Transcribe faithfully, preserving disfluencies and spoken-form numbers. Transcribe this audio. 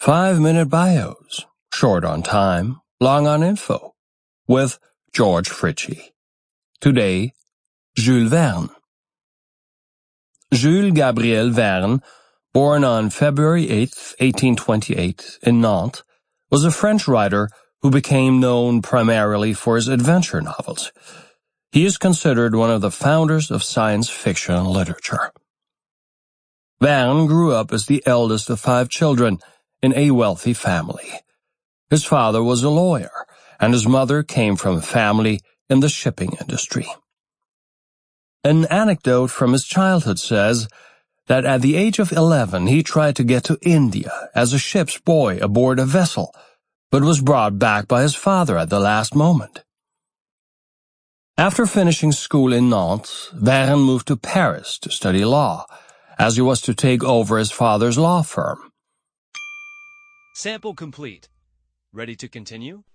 Five-minute bios, short on time, long on info, with George Fritchie. Today, Jules Verne. Jules Gabriel Verne, born on February eighth, eighteen twenty-eight, in Nantes, was a French writer who became known primarily for his adventure novels. He is considered one of the founders of science fiction literature. Verne grew up as the eldest of five children in a wealthy family. His father was a lawyer, and his mother came from a family in the shipping industry. An anecdote from his childhood says that at the age of eleven he tried to get to India as a ship's boy aboard a vessel, but was brought back by his father at the last moment. After finishing school in Nantes, Verne moved to Paris to study law, as he was to take over his father's law firm. Sample complete. Ready to continue?